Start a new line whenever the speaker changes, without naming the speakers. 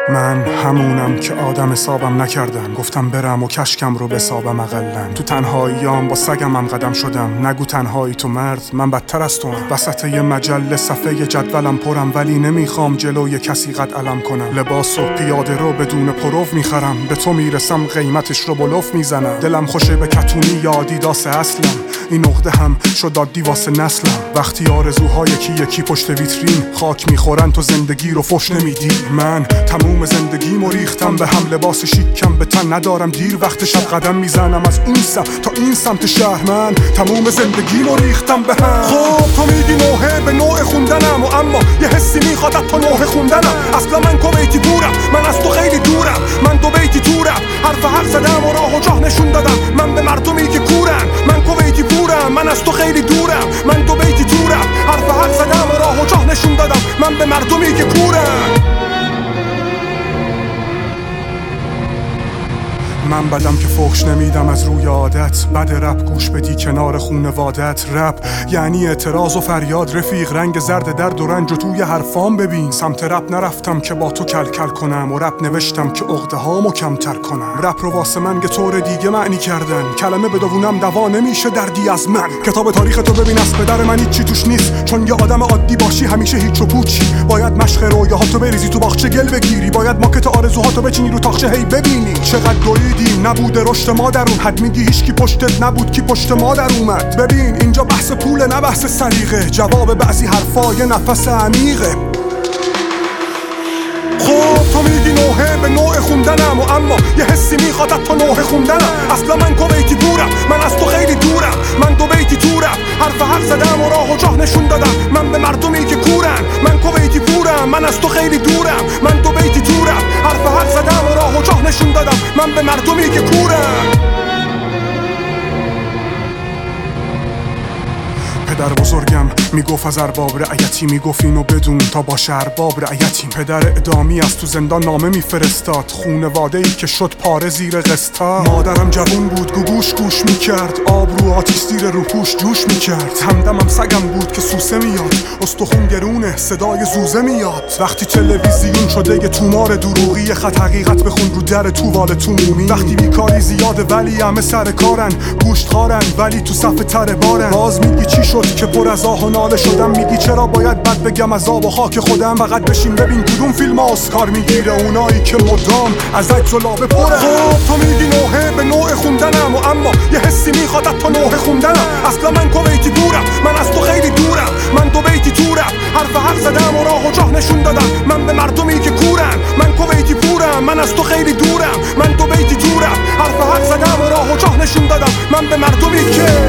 من همونم که آدم حسابم نکردم، گفتم برم و کشکم رو بسابم اقلن. تو تنهاییام با سگمم قدم شدم، نگو تنهایی تو مرد، من بدتر از تو هم. وسط یه مجله صفحه جدولم پرم، ولی نمیخوام جلوی کسی قد علم کنم. لباس و پیاده رو بدون پروف میخرم، به تو میرسم قیمتش رو بلوف میزنم. دلم خوشه به کتونی یا آدیداس اصلم، این نقطه هم شد عادی واسه نسلم. وقتی آرزوهای یکی پشت ویترین خاک میخورن تو زندگی رو فش نمیدی. من تموم زندگیمو ریختم به هم، لباس شیکم به تن ندارم، دیر وقت شب قدم میزنم از اون سمت تا این سمت شهر. من تموم زندگیمو ریختم به هم. خب تو میگی نوحه به نوع خوندنم، و اما یه حسی میخواد تا نوحه خوندنم. اصلا من کویتی دورم، من از تو خیلی دورم، من دو بیتی دورم، حرف حق زدم و راه و جاه نشون دادم. من به مردمی که کورن، من کویتی دورم، من از تو خیلی دورم، من دو بیتی دورم، حرف حق زدم و راه و جاه نشون دادم. من به مردمی که کورن. من بدم که فحش نمیدم از روی عادت، بد رپ گوش بدی کنار خونوادت. رپ یعنی اعتراض و فریاد رفیق، رنگ زرد درد و رنج و توی حرفام ببین. سمت رپ نرفتم که با تو کل کنم، و رپ نوشتم که عقده هامو کمتر کنم. رپ رو واسه من که طور دیگه معنی کردن، کلمه بدونم دوا نمیشه دردی از من. کتاب تاریخ تو ببین از پدر من هیچی توش نیست، چون یه آدم عادی باشی همیشه هیچ و پوچی. باید مشق رویاهاتو بریزی تو باغچه گل بگیری، باید ماکت آرزوهاتو بچینی رو تاقچه هی ببینی. چقدر نبوده رشد ما درون، حد میگی هیچکی پشتت نبود کی پشت ما در اومد. ببین اینجا بحث پوله نه بحث سلیقه، جواب بعضی حرفا یه نفس عمیقه. خب تو میگی نوحه به نوع خوندنم، و اما یه حسی میخواد تا نوحه خوندنم. اصلا من کویتی دورم، من از تو خیلی دورم، من دو بیتی دورم، حرف حق زدم و راه و جاه نشون دادم. من به مردمی که کورن، من کویتی دورم، من از تو خیلی دورم، من دو بیتی دورم، حرف حق زدم و راه و جاه نشون دادم. من به مردمی که کورن. پدر بزرگم میگفت از ارباب رعیتی، میگفت اینو بدون تا باشه ارباب رعیتیم. پدر ادامی از تو زندان نامه میفرستاد، خونواده‌ای که شد پاره زیر قسطا. مادرم جوون بود گوگوش گوش میکرد، آب رو آتیش زیر روپوش جوش میکرد. همدمم سگم بود که سوسه میاد، استخون گرونه صدای زوزه میاد. وقتی تلویزیون شده یه تومار دروغی، خط حقیقت بخون رو در تووال تومومی. وقتی بیکاری زیاده ولی همه سر کارن، گوشت خارن ولی تو صف تر بارن. باز میگی چی شد که پر از آه و ناله شدم، میگی چرا باید بد بگم از آب و خاک خودم. فقط بشین ببین کدوم فیلم اسکار میگیره، اونایی که مدام از عکس و لابه پره. خب تو میگی نوحه به نوع خوندنم، و اما یه حسی میخواد تا نوحه خوندنم. اصلا من کویتی دورم، من از تو خیلی دورم، من دو بیتی دورم، حرف حق زدم و راه و جاه نشون دادم. من به مردمی که کورن، من کویتی پورم، من از تو خیلی دورم، من دو بیتی دورم، حرف حق زدم و راه و جاه نشون دادم. من به مردمی که